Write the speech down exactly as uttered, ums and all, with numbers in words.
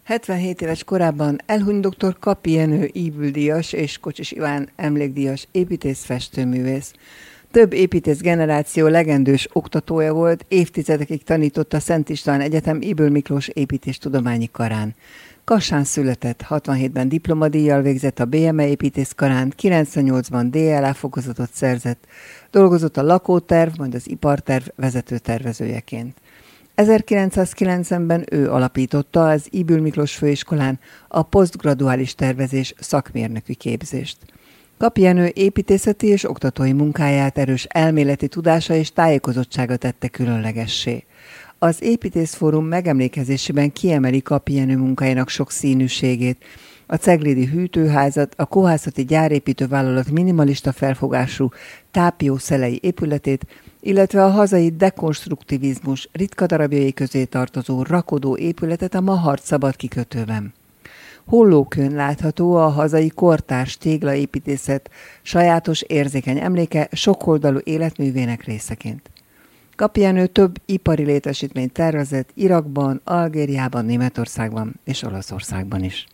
hetvenhét éves korában elhunyt dr. Kapi Jenő Ybl-díjas és Kocsis Iván emlékdíjas építész-festőművész. Több építész generáció legendős oktatója volt, évtizedekig tanított a Szent István Egyetem Ybl Miklós Építésztudományi Karán. Kassán született, hatvanhétben diplomadíjjal végzett a bé em e építészkarán, kilencvennyolcban dé el á fokozatot szerzett, dolgozott a lakóterv, majd az iparterv vezető tervezőjeként. ezerkilencszázkilencvenben ő alapította az Ybl Miklós Főiskolán a posztgraduális tervezés szakmérnöki képzést. Kapi Jenő építészeti és oktatói munkáját erős elméleti tudása és tájékozottsága tette különlegessé. Az Építészfórum megemlékezésében kiemeli Kapi Jenő munkájának sok színűségét, a ceglédi hűtőházat, a kohászati gyárépítővállalat minimalista felfogású tápiószelei épületét, illetve a hazai dekonstruktivizmus ritka darabjai közé tartozó rakodó épületet a Mahart szabad kikötőben. Hollókőn látható a hazai kortárs téglaépítészet sajátos érzékeny emléke sokoldalú életművének részeként. Kapi Jenő több ipari létesítményt tervezett Irakban, Algériában, Németországban és Olaszországban is.